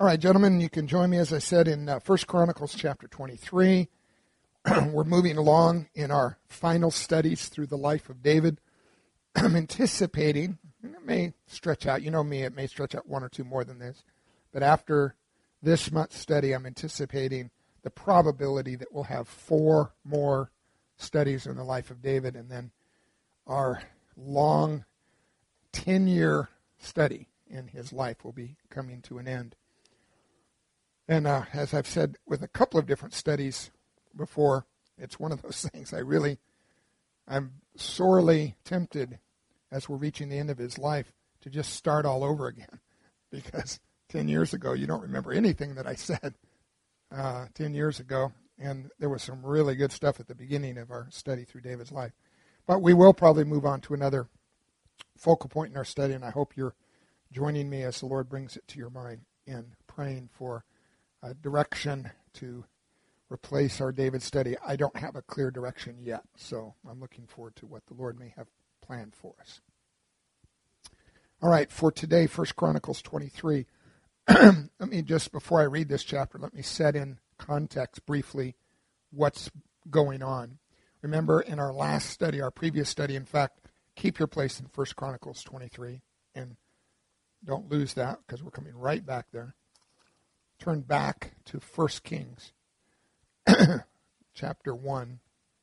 All right, gentlemen, you can join me, as I said, in 1 Chronicles chapter 23. We're moving along in our final studies through the life of David. I'm anticipating, and it may stretch out, you know me, it may stretch out one or two more than this, but after this month's study, I'm anticipating the probability that we'll have 4 more studies in the life of David, and then our long 10-year study in his life will be coming to an end. And as I've said with a couple of different studies before, it's one of those things I'm sorely tempted as we're reaching the end of his life to just start all over again. Because 10 years ago, you don't remember anything that I said 10 years ago. And there was some really good stuff at the beginning of our study through David's life. But we will probably move on to another focal point in our study, and I hope you're joining me as the Lord brings it to your mind in praying for direction to replace our David study. I don't have a clear direction yet, so I'm looking forward to what the Lord may have planned for us. All right, for today, 1 Chronicles 23. Let me just, before I read this chapter, let me set in context briefly what's going on. Remember, in our last study, our previous study, in fact, keep your place in 1 Chronicles 23, and don't lose that because we're coming right back there. Turn back to 1 Kings chapter 1,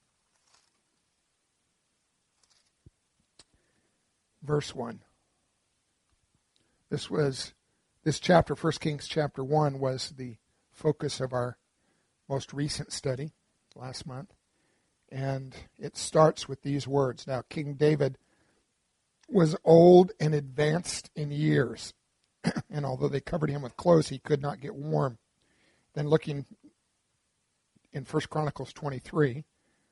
verse 1. This chapter, 1 Kings chapter 1, was the focus of our most recent study last month. And it starts with these words. Now, King David was old and advanced in years. And although they covered him with clothes, he could not get warm. Then looking in 1 Chronicles 23,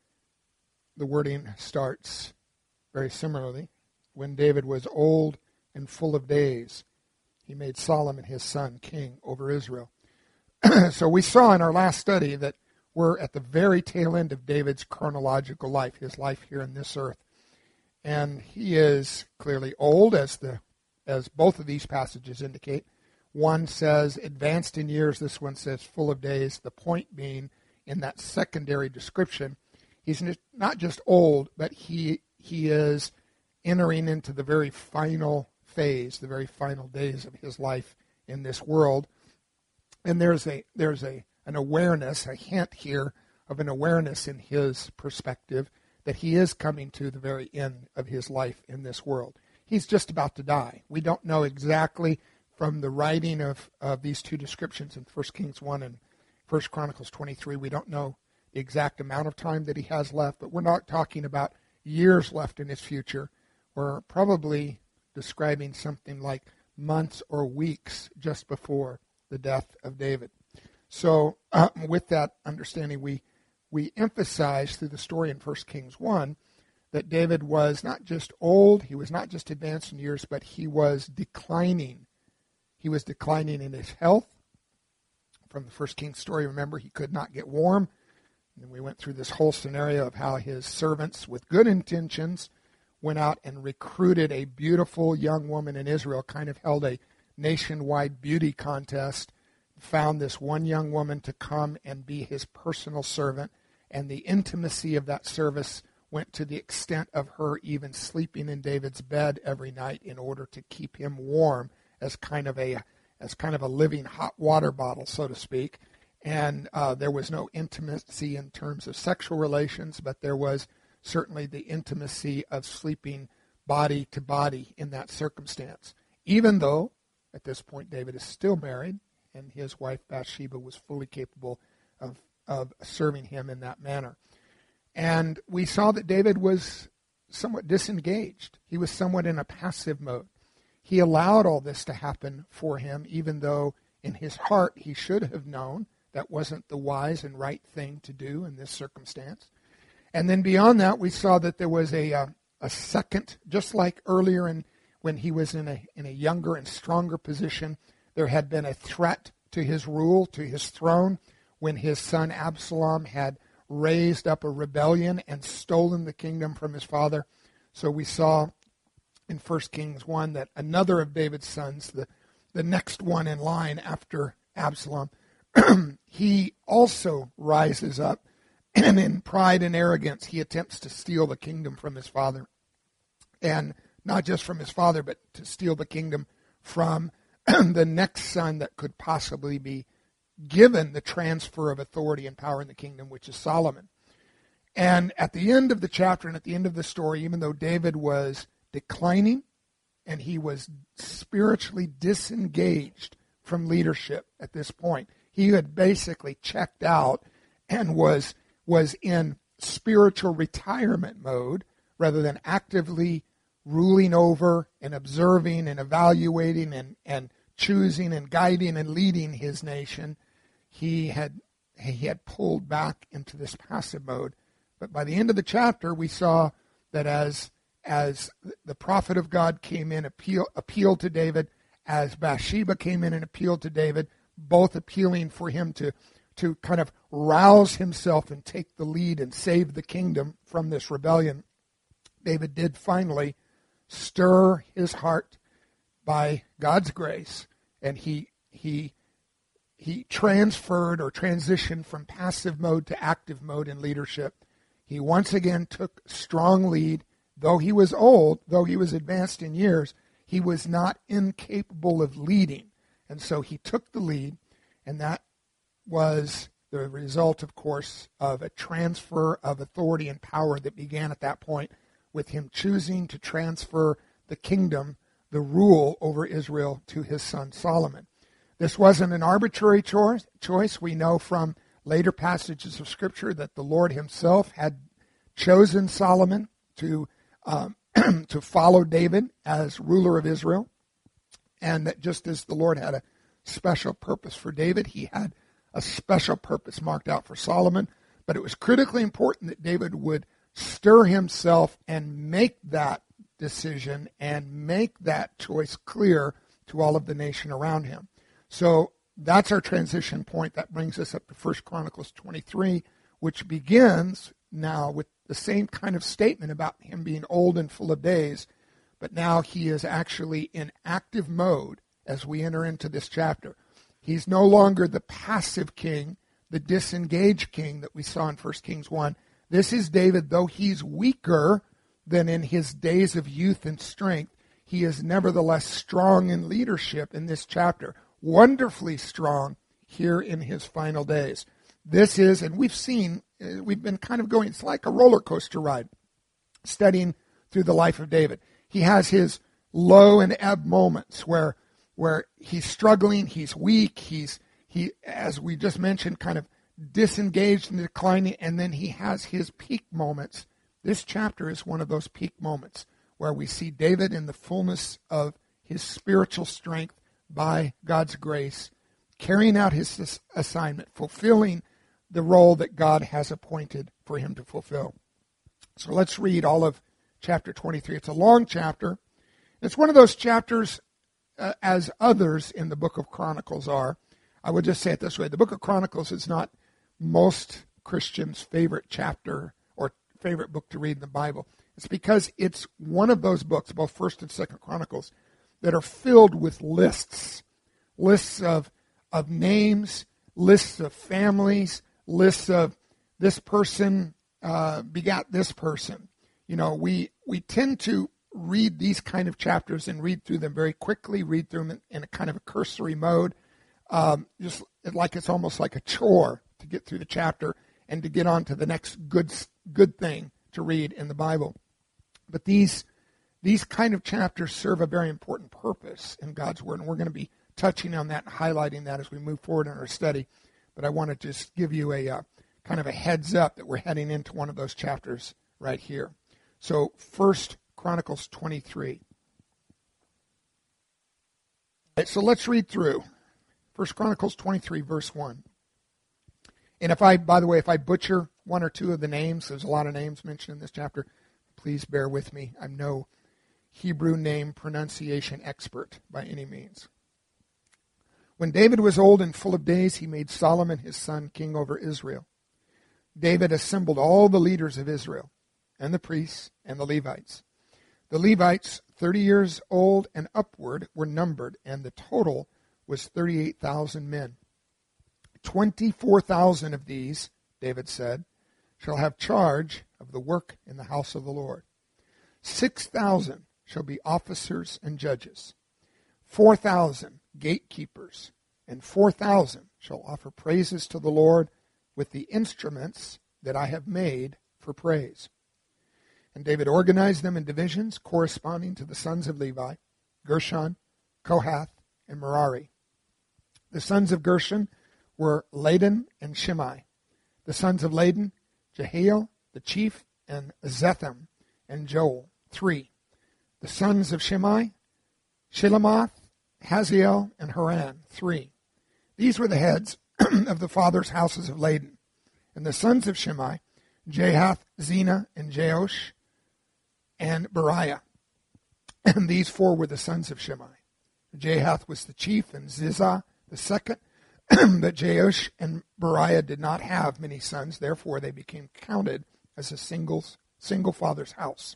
the wording starts very similarly. When David was old and full of days, he made Solomon his son king over Israel. So we saw in our last study that we're at the very tail end of David's chronological life, his life here on this earth. And he is clearly old, as both of these passages indicate. One says advanced in years, this one says full of days. The point being, in that secondary description, he's not just old, but he is entering into the very final phase, the very final days of his life in this world. And there's an awareness, a hint here of an awareness in his perspective that he is coming to the very end of his life in this world. He's just about to die. We don't know exactly from the writing of these two descriptions in 1 Kings 1 and 1 Chronicles 23. We don't know the exact amount of time that he has left, but we're not talking about years left in his future. We're probably describing something like months or weeks just before the death of David. So with that understanding, we emphasize through the story in 1 Kings 1 that David was not just old, he was not just advanced in years, but he was declining. He was declining in his health. From the 1 Kings story, remember, he could not get warm. And we went through this whole scenario of how his servants, with good intentions, went out and recruited a beautiful young woman in Israel, kind of held a nationwide beauty contest, found this one young woman to come and be his personal servant, and the intimacy of that service went to the extent of her even sleeping in David's bed every night in order to keep him warm as kind of a living hot water bottle, so to speak. And there was no intimacy in terms of sexual relations, but there was certainly the intimacy of sleeping body to body in that circumstance. Even though, at this point, David is still married, and his wife Bathsheba was fully capable of serving him in that manner. And we saw that David was somewhat disengaged. He was somewhat in a passive mode. He allowed all this to happen for him, even though in his heart he should have known that wasn't the wise and right thing to do in this circumstance. And then beyond that, we saw that there was a second, just like earlier when he was in a younger and stronger position, there had been a threat to his rule, to his throne, when his son Absalom had raised up a rebellion and stolen the kingdom from his father. So we saw in 1 Kings 1 that another of David's sons, the next one in line after Absalom, he also rises up, and in pride and arrogance, he attempts to steal the kingdom from his father. And not just from his father, but to steal the kingdom from the next son that could possibly be given the transfer of authority and power in the kingdom, which is Solomon. And at the end of the chapter and at the end of the story, even though David was declining and he was spiritually disengaged from leadership at this point, he had basically checked out and was in spiritual retirement mode rather than actively ruling over and observing and evaluating and choosing and guiding and leading his nation. He had pulled back into this passive mode. But by the end of the chapter, we saw that as the prophet of God came in, appealed to David, as Bathsheba came in and appealed to David, both appealing for him to kind of rouse himself and take the lead and save the kingdom from this rebellion, David did finally stir his heart by God's grace, and he transferred or transitioned from passive mode to active mode in leadership. He once again took strong lead. Though he was old, though he was advanced in years, he was not incapable of leading. And so he took the lead, and that was the result, of course, of a transfer of authority and power that began at that point with him choosing to transfer the kingdom, the rule over Israel, to his son Solomon. This wasn't an arbitrary choice. We know from later passages of Scripture that the Lord himself had chosen Solomon to follow David as ruler of Israel, and that just as the Lord had a special purpose for David, he had a special purpose marked out for Solomon. But it was critically important that David would stir himself and make that decision and make that choice clear to all of the nation around him. So that's our transition point. That brings us up to 1 Chronicles 23, which begins now with the same kind of statement about him being old and full of days, but now he is actually in active mode as we enter into this chapter. He's no longer the passive king, the disengaged king that we saw in 1 Kings 1. This is David, though he's weaker than in his days of youth and strength, he is nevertheless strong in leadership in this chapter, wonderfully strong here in his final days. This is, and we've been kind of going, it's like a roller coaster ride, studying through the life of David. He has his low and ebb moments where he's struggling, he's weak, he, as we just mentioned, kind of disengaged and declining, and then he has his peak moments. This chapter is one of those peak moments where we see David in the fullness of his spiritual strength by God's grace, carrying out his assignment, fulfilling the role that God has appointed for him to fulfill. So let's read all of chapter 23. It's a long chapter. It's one of those chapters, as others in the book of Chronicles are. I would just say it this way. The book of Chronicles is not most Christians' favorite chapter or favorite book to read in the Bible. It's because it's one of those books, both 1st and 2nd Chronicles, that are filled with lists of names, lists of families, lists of this person begat this person. You know, we tend to read these kind of chapters and read through them very quickly, read through them in a kind of a cursory mode, just like it's almost like a chore to get through the chapter and to get on to the next good thing to read in the Bible. But these kind of chapters serve a very important purpose in God's Word, and we're going to be touching on that and highlighting that as we move forward in our study. But I want to just give you a kind of a heads up that we're heading into one of those chapters right here. So 1 Chronicles 23. All right, so let's read through 1 Chronicles 23, verse 1. And if I butcher one or two of the names, there's a lot of names mentioned in this chapter, please bear with me. I'm no Hebrew name pronunciation expert by any means. When David was old and full of days, he made Solomon his son king over Israel. David assembled all the leaders of Israel, and the priests and the Levites. The Levites, 30 years old and upward, were numbered, and the total was 38,000 men. 24,000 of these, David said, shall have charge of the work in the house of the Lord. 6,000 shall be officers and judges. 4,000 gatekeepers, and 4,000 shall offer praises to the Lord with the instruments that I have made for praise. And David organized them in divisions corresponding to the sons of Levi, Gershon, Kohath, and Merari. The sons of Gershon were Ladan and Shimei. The sons of Ladan, Jehiel, the chief, and Zetham and Joel, 3. The sons of Shimei, Shilemoth, Haziel, and Haran, 3. These were the heads of the fathers' houses of Ladan. And the sons of Shimei, Jahath, Zena, and Jeosh, and Beriah. And these 4 were the sons of Shimei. Jahath was the chief, and Ziza the second. But Jeosh and Beriah did not have many sons, therefore they became counted as a single father's house.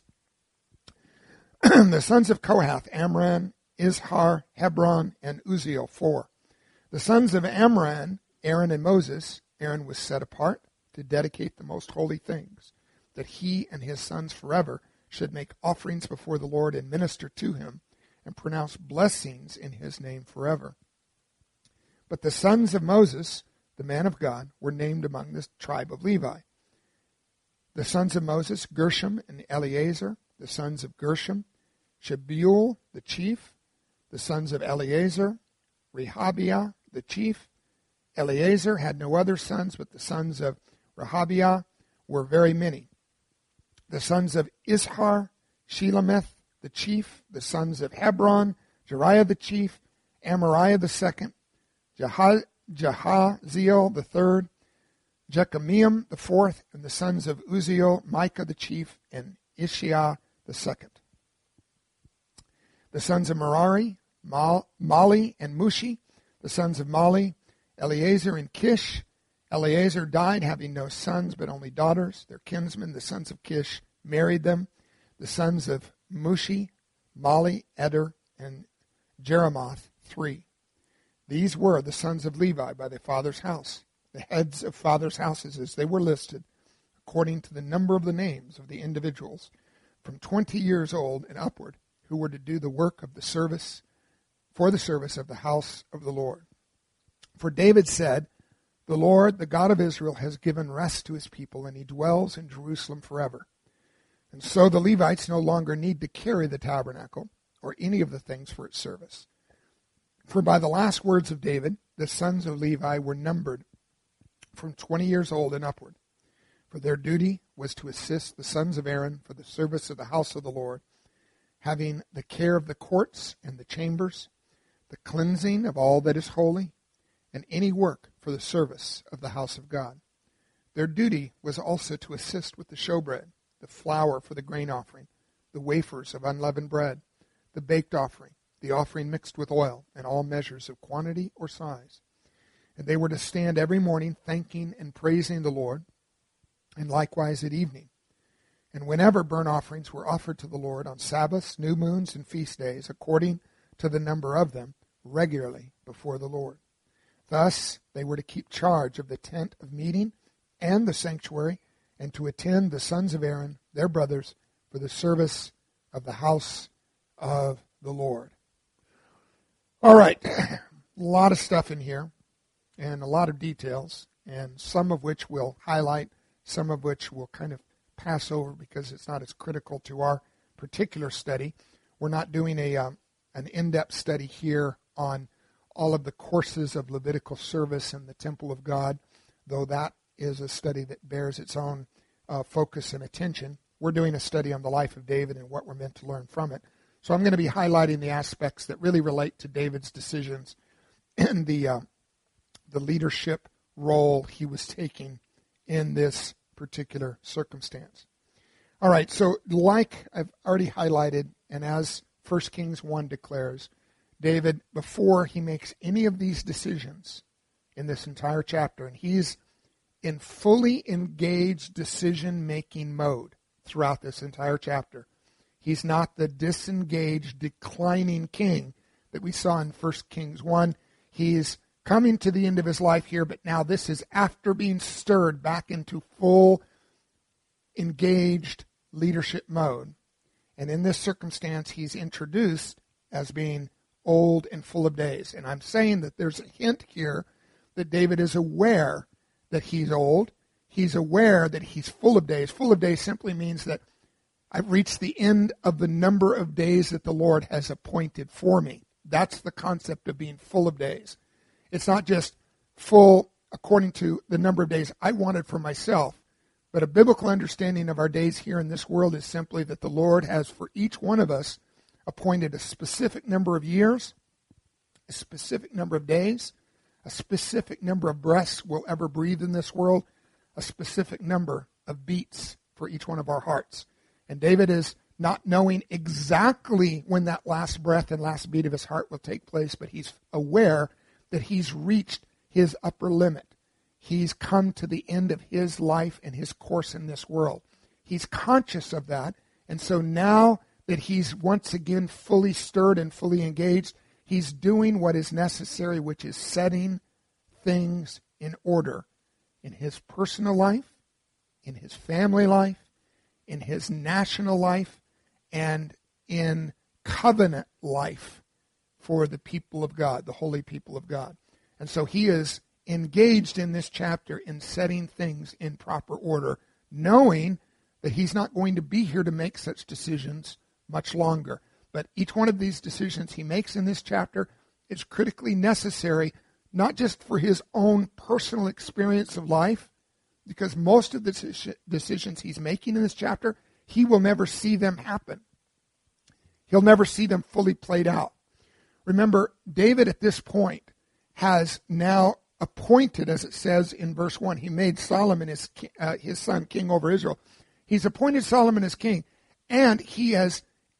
The sons of Kohath, Amram, Izhar, Hebron, and Uzziel, 4. The sons of Amram, Aaron and Moses. Aaron was set apart to dedicate the most holy things, that he and his sons forever should make offerings before the Lord and minister to him and pronounce blessings in his name forever. But the sons of Moses, the man of God, were named among the tribe of Levi. The sons of Moses, Gershom and Eleazar. The sons of Gershom, Shebuel, the chief. The sons of Eleazar, Rehabiah, the chief. Eleazar had no other sons, but the sons of Rehabiah were very many. The sons of Izhar, Shelemith, the chief. The sons of Hebron, Jeriah the chief, Amariah the second, Jahaziel the third, Jekameam the fourth, and the sons of Uzziel, Micah the chief, and Ishiah the second. The sons of Merari, Mali and Mushi. The sons of Mali, Eleazar and Kish. Eleazar died having no sons but only daughters. Their kinsmen, the sons of Kish, married them. The sons of Mushi, Mali, Eder, and Jeremoth, 3. These were the sons of Levi by their father's house, the heads of fathers' houses as they were listed, according to the number of the names of the individuals from 20 years old and upward, who were to do the work of the service, for the service of the house of the Lord. For David said, "The Lord, the God of Israel, has given rest to his people, and he dwells in Jerusalem forever." And so the Levites no longer need to carry the tabernacle or any of the things for its service. For by the last words of David, the sons of Levi were numbered from 20 years old and upward. For their duty was to assist the sons of Aaron for the service of the house of the Lord, having the care of the courts and the chambers, the cleansing of all that is holy, and any work for the service of the house of God. Their duty was also to assist with the showbread, the flour for the grain offering, the wafers of unleavened bread, the baked offering, the offering mixed with oil, and all measures of quantity or size. And they were to stand every morning thanking and praising the Lord, and likewise at evening. And whenever burnt offerings were offered to the Lord on Sabbaths, new moons, and feast days, according to the number of them, regularly before the Lord. Thus they were to keep charge of the tent of meeting and the sanctuary, and to attend the sons of Aaron, their brothers, for the service of the house of the Lord. All right, a lot of stuff in here, and a lot of details, and some of which we'll highlight, some of which we'll kind of pass over because it's not as critical to our particular study. We're not doing an in-depth study here on all of the courses of Levitical service in the temple of God, though that is a study that bears its own focus and attention. We're doing a study on the life of David and what we're meant to learn from it. So I'm going to be highlighting the aspects that really relate to David's decisions and the leadership role he was taking in this particular circumstance. All right, so like I've already highlighted, and as 1 Kings 1 declares, David, before he makes any of these decisions in this entire chapter, and he's in fully engaged decision-making mode throughout this entire chapter, He's not the disengaged, declining king that we saw in 1 Kings 1. He's coming to the end of his life here, but now this is after being stirred back into full, engaged leadership mode. And in this circumstance, he's introduced as being old and full of days. And I'm saying that there's a hint here that David is aware that he's old. He's aware that he's full of days. Full of days simply means that I've reached the end of the number of days that the Lord has appointed for me. That's the concept of being full of days. It's not just full according to the number of days I wanted for myself, but a biblical understanding of our days here in this world is simply that the Lord has for each one of us appointed a specific number of years, a specific number of days, a specific number of breaths we'll ever breathe in this world, a specific number of beats for each one of our hearts. And David is not knowing exactly when that last breath and last beat of his heart will take place, but he's aware that he's reached his upper limit. He's come to the end of his life and his course in this world. He's conscious of that, and so now that he's once again fully stirred and fully engaged, he's doing what is necessary, which is setting things in order in his personal life, in his family life, in his national life, and in covenant life for the people of God, the holy people of God. And so he is engaged in this chapter in setting things in proper order, knowing that he's not going to be here to make such decisions much longer. But each one of these decisions he makes in this chapter is critically necessary, not just for his own personal experience of life, because most of the decisions he's making in this chapter, he will never see them happen. He'll never see them fully played out. Remember, David at this point has now appointed, as it says in verse 1, he made Solomon his son king over Israel. He's appointed Solomon as king, and he has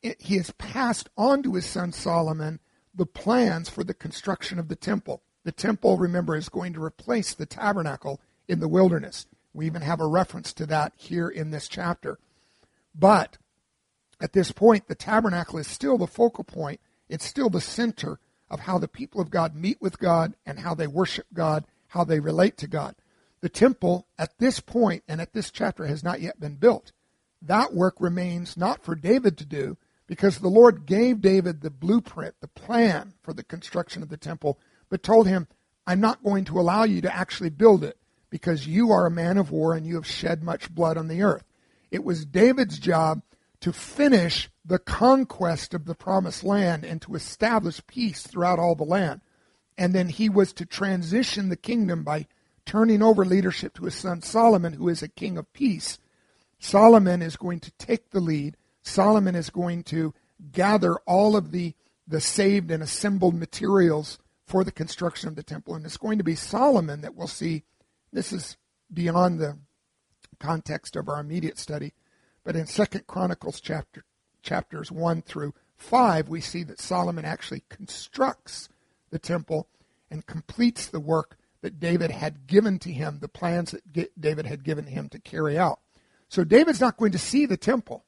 passed on to his son Solomon the plans for the construction of the temple. The temple, remember, is going to replace the tabernacle in the wilderness. We even have a reference to that here in this chapter. But at this point, the tabernacle is still the focal point. It's still the center of how the people of God meet with God and how they worship God, how they relate to God. The temple at this point and at this chapter has not yet been built. That work remains not for David to do, because the Lord gave David the blueprint, the plan for the construction of the temple, but told him, I'm not going to allow you to actually build it, because you are a man of war and you have shed much blood on the earth. It was David's job to finish the conquest of the promised land and to establish peace throughout all the land. And then he was to transition the kingdom by turning over leadership to his son Solomon, who is a king of peace. Solomon is going to take the lead. Solomon is going to gather all of the saved and assembled materials for the construction of the temple. And it's going to be Solomon that we'll see. This is beyond the context of our immediate study. But in 2 Chronicles chapters 1 through 5, we see that Solomon actually constructs the temple and completes the work that David had given to him, the plans that David had given him to carry out. So David's not going to see the temple.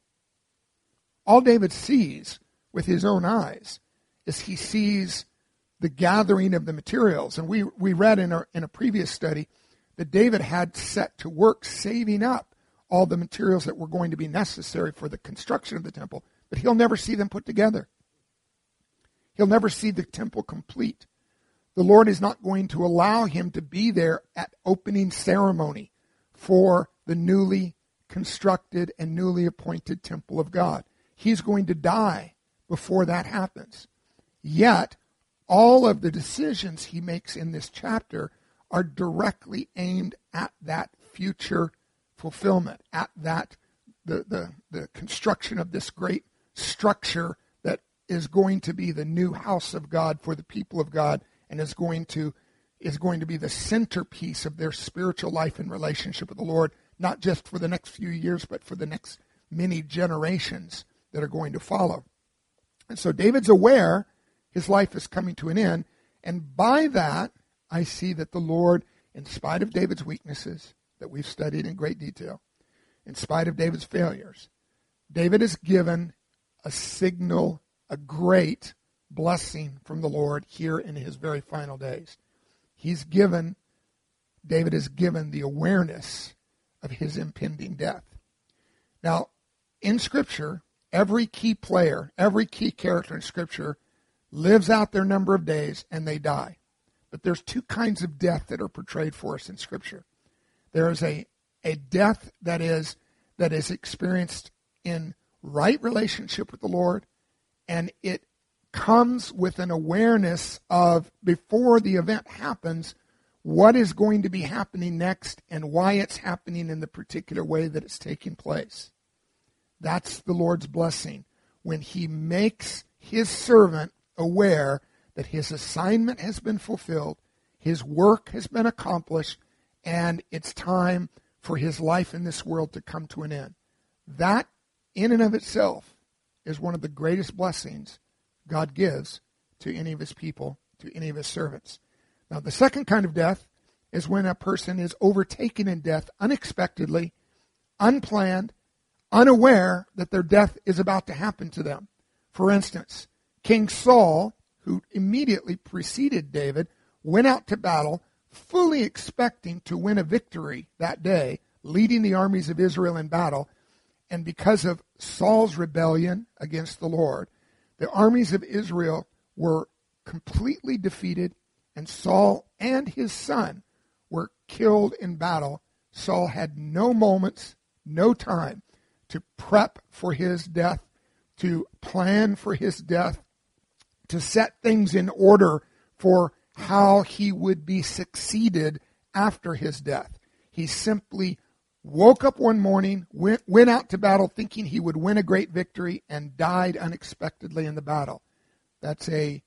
All David sees with his own eyes is he sees the gathering of the materials. And we read in a previous study that David had set to work saving up all the materials that were going to be necessary for the construction of the temple, but he'll never see them put together. He'll never see the temple complete. The Lord is not going to allow him to be there at opening ceremony for the newly constructed and newly appointed temple of God. He's going to die before that happens. Yet, all of the decisions he makes in this chapter are directly aimed at that future fulfillment, at that the construction of this great structure that is going to be the new house of God for the people of God, and is going to be the centerpiece of their spiritual life and relationship with the Lord, not just for the next few years, but for the next many generations that are going to follow. And so David's aware his life is coming to an end, and by that I see that the Lord, in spite of David's weaknesses that we've studied in great detail, in spite of David's failures, David is given a signal, a great blessing from the Lord here in his very final days. David is given the awareness of his impending death. Now, in Scripture, every key player, every key character in Scripture lives out their number of days and they die. But there's two kinds of death that are portrayed for us in Scripture. There is a death that is experienced in right relationship with the Lord, and it comes with an awareness of, before the event happens, what is going to be happening next and why it's happening in the particular way that it's taking place. That's the Lord's blessing, when he makes his servant aware that his assignment has been fulfilled, his work has been accomplished, and it's time for his life in this world to come to an end. That, in and of itself, is one of the greatest blessings God gives to any of his people, to any of his servants. Now, the second kind of death is when a person is overtaken in death unexpectedly, unplanned, unaware that their death is about to happen to them. For instance, King Saul, who immediately preceded David, went out to battle fully expecting to win a victory that day, leading the armies of Israel in battle. And because of Saul's rebellion against the Lord, the armies of Israel were completely defeated, and Saul and his son were killed in battle. Saul had no moments, no time to prep for his death, to plan for his death, to set things in order for how he would be succeeded after his death. He simply woke up one morning, went out to battle thinking he would win a great victory, and died unexpectedly in the battle. That's a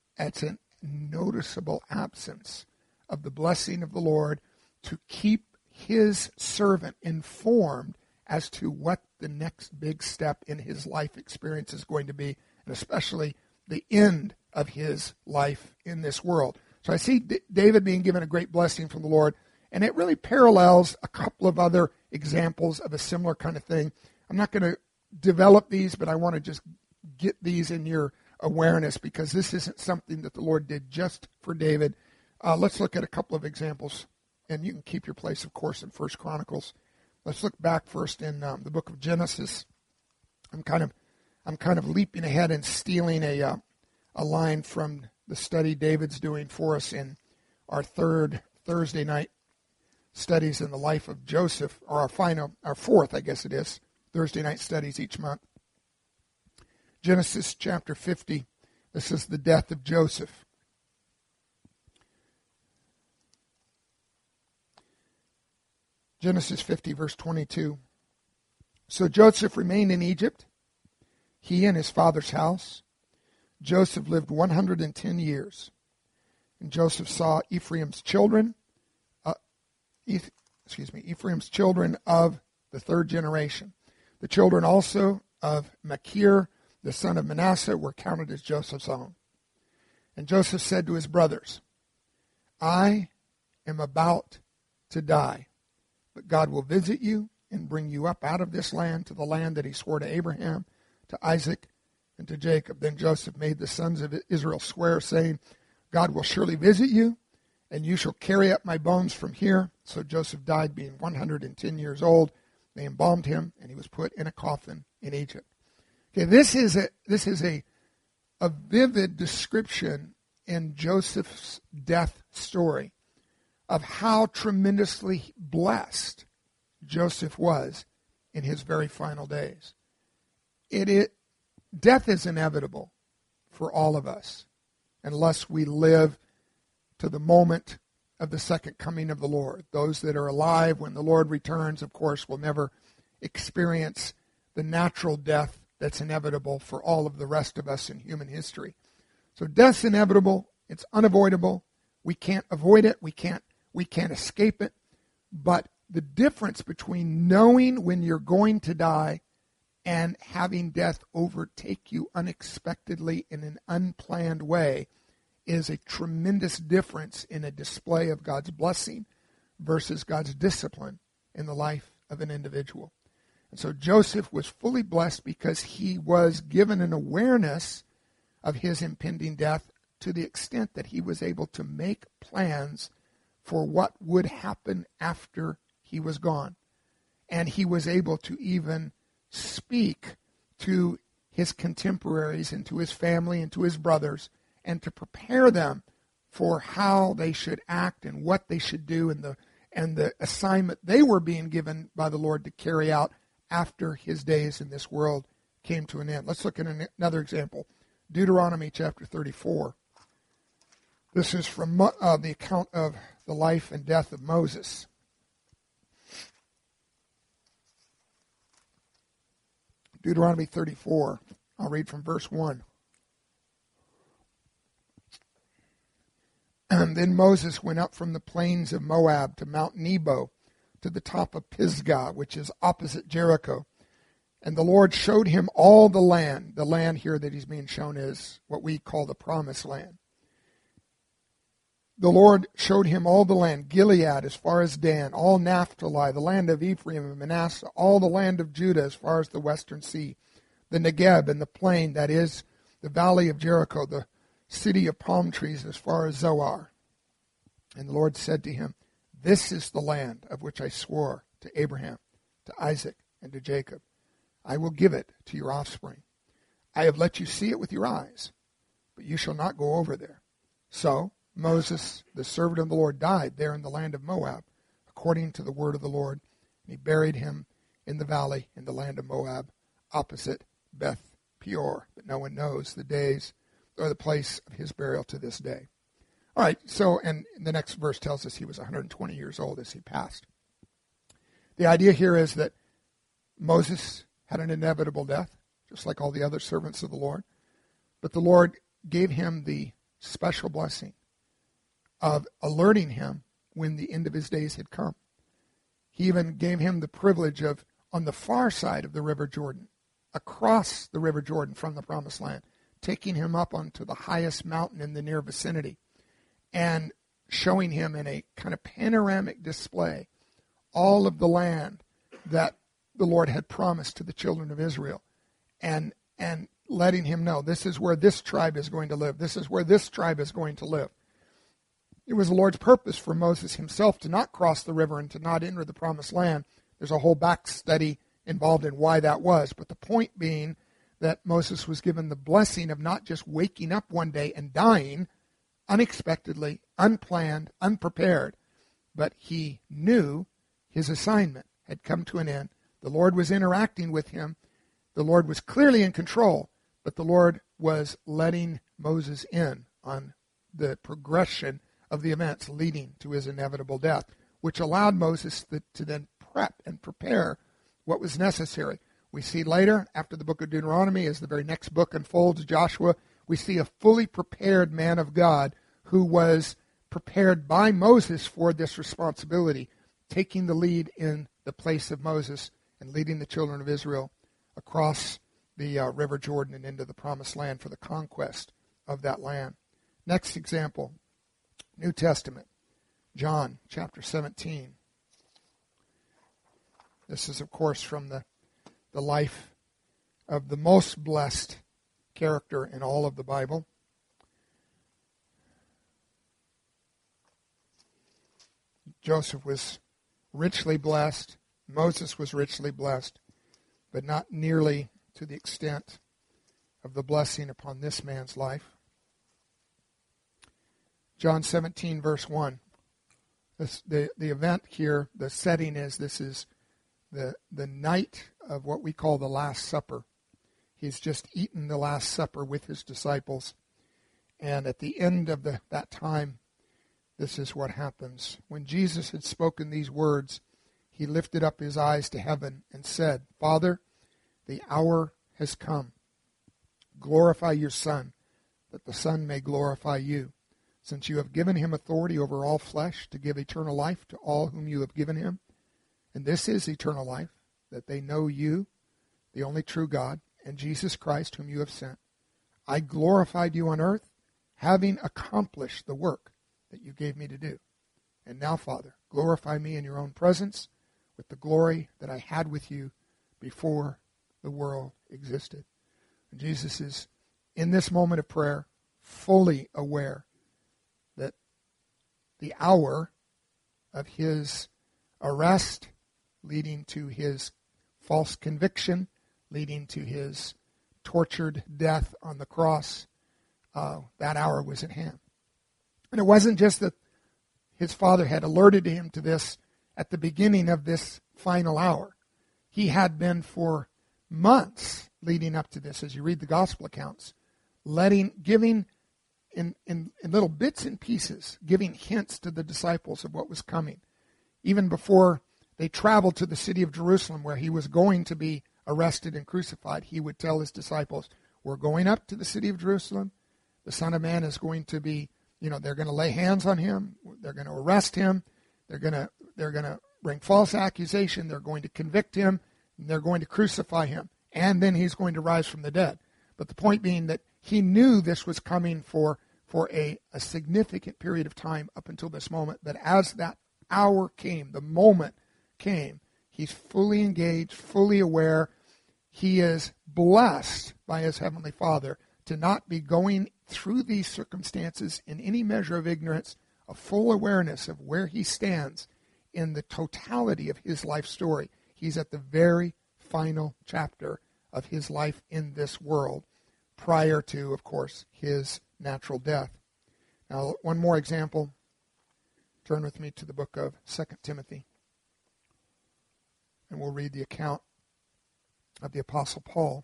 noticeable absence of the blessing of the Lord to keep his servant informed as to what the next big step in his life experience is going to be, and especially the end of his life in this world. So I see David being given a great blessing from the Lord, and it really parallels a couple of other examples of a similar kind of thing. I'm not going to develop these, but I want to just get these in your awareness, because this isn't something that the Lord did just for David. Let's look at a couple of examples, and you can keep your place, of course, in 1 Chronicles. Let's look back first in the book of Genesis. I'm kind of leaping ahead and stealing a line from the study David's doing for us in our third Thursday night studies in the life of Joseph, or our fourth, I guess it is, Thursday night studies each month. Genesis chapter 50. This is the death of Joseph. Genesis 50, verse 22. So Joseph remained in Egypt, he and his father's house. Joseph lived 110 years. And Joseph saw Ephraim's children of the third generation. The children also of Machir, the son of Manasseh, were counted as Joseph's own. And Joseph said to his brothers, I am about to die, but God will visit you and bring you up out of this land to the land that he swore to Abraham, to Isaac, and to Jacob. Then Joseph made the sons of Israel swear, saying, God will surely visit you, and you shall carry up my bones from here. So Joseph died, being 110 years old. They embalmed him, and he was put in a coffin in Egypt. Okay, this is a vivid description in Joseph's death story of how tremendously blessed Joseph was in his very final days. Death is inevitable for all of us unless we live to the moment of the second coming of the Lord. Those that are alive when the Lord returns, of course, will never experience the natural death that's inevitable for all of the rest of us in human history. So death's inevitable. It's unavoidable. We can't avoid it. We can't escape it. But the difference between knowing when you're going to die and having death overtake you unexpectedly in an unplanned way is a tremendous difference in a display of God's blessing versus God's discipline in the life of an individual. And so Joseph was fully blessed because he was given an awareness of his impending death to the extent that he was able to make plans for what would happen after he was gone. And he was able to even speak to his contemporaries and to his family and to his brothers and to prepare them for how they should act and what they should do and the assignment they were being given by the Lord to carry out after his days in this world came to an end. Let's look at another example. Deuteronomy chapter 34. This is from the account of the life and death of Moses. Deuteronomy 34. I'll read from verse 1. And then Moses went up from the plains of Moab to Mount Nebo, to the top of Pisgah, which is opposite Jericho. And the Lord showed him all the land. The land here that he's being shown is what we call the Promised Land. The Lord showed him all the land, Gilead as far as Dan, all Naphtali, the land of Ephraim and Manasseh, all the land of Judah as far as the western sea, the Negeb and the plain, that is, the valley of Jericho, the city of palm trees as far as Zoar. And the Lord said to him, this is the land of which I swore to Abraham, to Isaac, and to Jacob. I will give it to your offspring. I have let you see it with your eyes, but you shall not go over there. So Moses, the servant of the Lord, died there in the land of Moab, according to the word of the Lord. And he buried him in the valley in the land of Moab, opposite Beth Peor. But no one knows the days or the place of his burial to this day. All right, so, and the next verse tells us he was 120 years old as he passed. The idea here is that Moses had an inevitable death, just like all the other servants of the Lord. But the Lord gave him the special blessing of alerting him when the end of his days had come. He even gave him the privilege of, on the far side of the River Jordan, across the River Jordan from the Promised Land, taking him up onto the highest mountain in the near vicinity and showing him in a kind of panoramic display all of the land that the Lord had promised to the children of Israel, and letting him know this is where this tribe is going to live. This is where this tribe is going to live. It was the Lord's purpose for Moses himself to not cross the river and to not enter the Promised Land. There's a whole back study involved in why that was. But the point being that Moses was given the blessing of not just waking up one day and dying unexpectedly, unplanned, unprepared, but he knew his assignment had come to an end. The Lord was interacting with him. The Lord was clearly in control, but the Lord was letting Moses in on the progression of the events leading to his inevitable death, which allowed Moses to then prep and prepare what was necessary. We see later, after the book of Deuteronomy, as the very next book unfolds, Joshua, we see a fully prepared man of God who was prepared by Moses for this responsibility, taking the lead in the place of Moses and leading the children of Israel across the River Jordan and into the Promised Land for the conquest of that land. Next example, New Testament, John chapter 17. This is, of course, from the life of the most blessed character in all of the Bible. Joseph was richly blessed. Moses was richly blessed, but not nearly to the extent of the blessing upon this man's life. John 17, verse 1. The event here, the setting is, this is the night of what we call the Last Supper. He's just eaten the Last Supper with his disciples. And at the end of that time, this is what happens. When Jesus had spoken these words, he lifted up his eyes to heaven and said, Father, the hour has come. Glorify your Son, that the Son may glorify you, since you have given him authority over all flesh to give eternal life to all whom you have given him. And this is eternal life, that they know you, the only true God, and Jesus Christ, whom you have sent. I glorified you on earth, having accomplished the work that you gave me to do. And now, Father, glorify me in your own presence with the glory that I had with you before the world existed. And Jesus is, in this moment of prayer, fully aware that the hour of his arrest, leading to his false conviction, leading to his tortured death on the cross, that hour was at hand. And it wasn't just that his Father had alerted him to this at the beginning of this final hour. He had been for months leading up to this, as you read the gospel accounts, giving in little bits and pieces, giving hints to the disciples of what was coming. Even before they traveled to the city of Jerusalem, where he was going to be arrested and crucified, he would tell his disciples, we're going up to the city of Jerusalem. The Son of Man is going to be, they're going to lay hands on him. They're going to arrest him. They're going to bring false accusation. They're going to convict him. And they're going to crucify him. And then he's going to rise from the dead. But the point being that he knew this was coming for a significant period of time up until this moment. But as that hour came, the moment came, he's fully engaged, fully aware. He is blessed by his Heavenly Father to not be going through these circumstances in any measure of ignorance, a full awareness of where he stands in the totality of his life story. He's at the very final chapter of his life in this world, prior to, of course, his natural death. Now, one more example. Turn with me to the book of 2 Timothy, and we'll read the account of the Apostle Paul.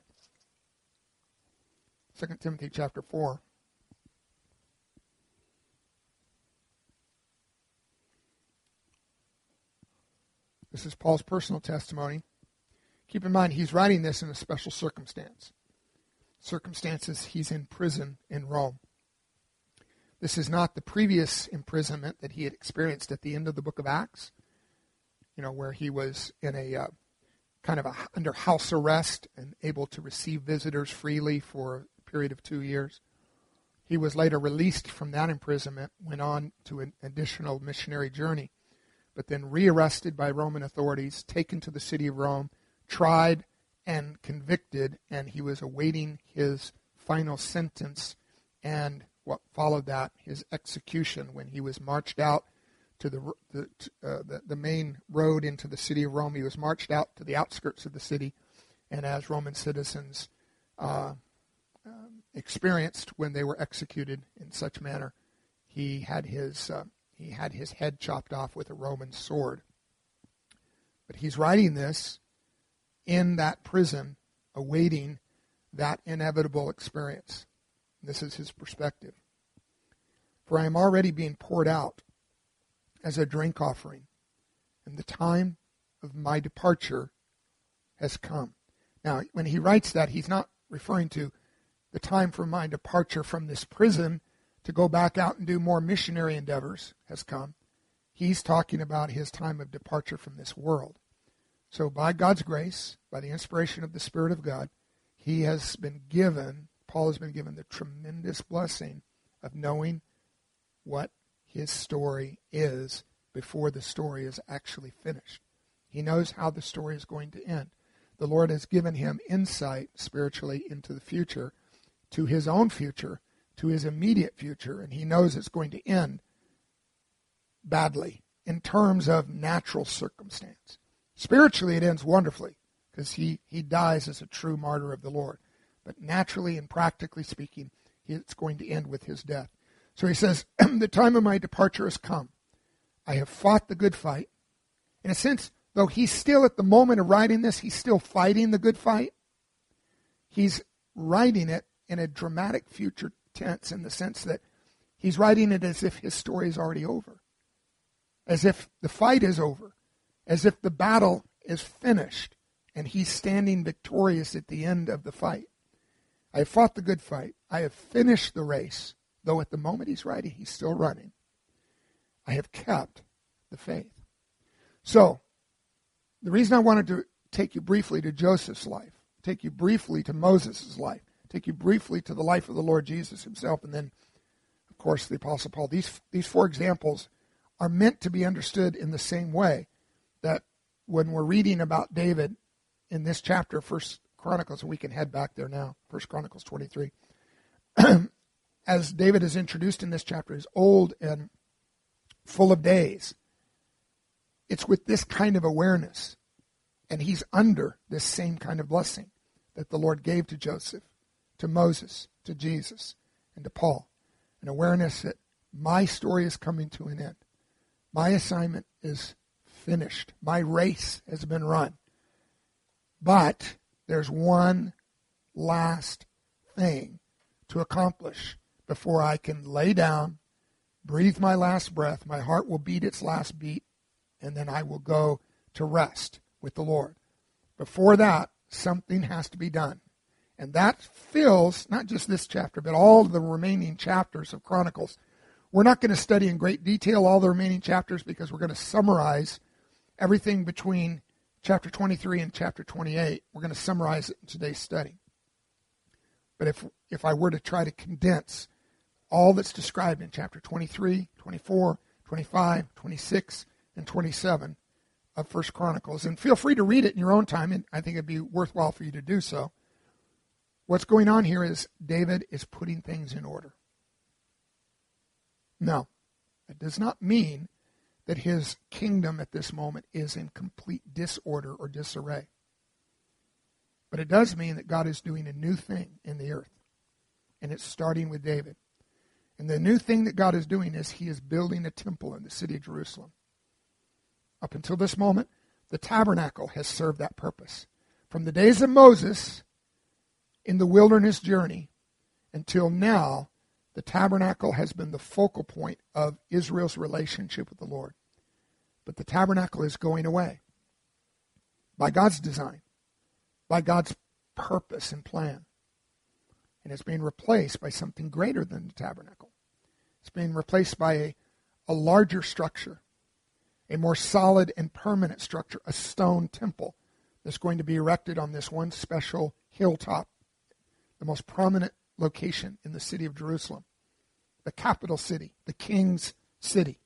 2 Timothy chapter 4. This is Paul's personal testimony. Keep in mind, he's writing this in a special circumstance. Circumstances, he's in prison in Rome. This is not the previous imprisonment that he had experienced at the end of the book of Acts, where he was in a under house arrest and able to receive visitors freely for a period of 2 years. He was later released from that imprisonment, went on to an additional missionary journey, but then rearrested by Roman authorities, taken to the city of Rome, tried and convicted, and he was awaiting his final sentence and what followed that, his execution, when he was marched out to the main road into the city of Rome. He was marched out to the outskirts of the city, and as Roman citizens experienced when they were executed in such manner, he had his head chopped off with a Roman sword. But he's writing this in that prison, awaiting that inevitable experience. This is his perspective. For I am already being poured out as a drink offering, and the time of my departure has come. Now, when he writes that, he's not referring to the time for my departure from this prison to go back out and do more missionary endeavors has come. He's talking about his time of departure from this world. So by God's grace, by the inspiration of the Spirit of God, Paul has been given the tremendous blessing of knowing what his story is before the story is actually finished. He knows how the story is going to end. The Lord has given him insight spiritually into the future, to his own future, to his immediate future, and he knows it's going to end badly in terms of natural circumstance. Spiritually, it ends wonderfully because he dies as a true martyr of the Lord. But naturally and practically speaking, it's going to end with his death. So he says, the time of my departure has come. I have fought the good fight. In a sense, though he's still at the moment of writing this, he's still fighting the good fight. He's writing it in a dramatic future tense in the sense that he's writing it as if his story is already over. As if the fight is over. As if the battle is finished and he's standing victorious at the end of the fight. I have fought the good fight. I have finished the race, though at the moment he's writing, he's still running. I have kept the faith. So, the reason I wanted to take you briefly to Joseph's life, take you briefly to Moses' life, take you briefly to the life of the Lord Jesus himself, and then, of course, the Apostle Paul. These four examples are meant to be understood in the same way that when we're reading about David in this chapter, 1 Chronicles, and we can head back there now, 1 Chronicles 23, as David is introduced in this chapter, is old and full of days. It's with this kind of awareness, and he's under this same kind of blessing that the Lord gave to Joseph, to Moses, to Jesus, and to Paul. An awareness that my story is coming to an end. My assignment is finished. My race has been run. But there's one last thing to accomplish before I can lay down, breathe my last breath, my heart will beat its last beat, and then I will go to rest with the Lord. Before that, something has to be done. And that fills not just this chapter, but all the remaining chapters of Chronicles. We're not going to study in great detail all the remaining chapters because we're going to summarize everything between chapter 23 and chapter 28. We're going to summarize it in today's study. But if I were to try to condense all that's described in chapter 23, 24, 25, 26, and 27 of 1 Chronicles, and feel free to read it in your own time, and I think it'd be worthwhile for you to do so. What's going on here is David is putting things in order. No, that does not mean that his kingdom at this moment is in complete disorder or disarray. But it does mean that God is doing a new thing in the earth. And it's starting with David. And the new thing that God is doing is he is building a temple in the city of Jerusalem. Up until this moment, the tabernacle has served that purpose. From the days of Moses in the wilderness journey until now, the tabernacle has been the focal point of Israel's relationship with the Lord. But the tabernacle is going away by God's design, by God's purpose and plan. And it's being replaced by something greater than the tabernacle. It's being replaced by a larger structure, a more solid and permanent structure, a stone temple that's going to be erected on this one special hilltop, the most prominent location in the city of Jerusalem, the capital city, the king's city.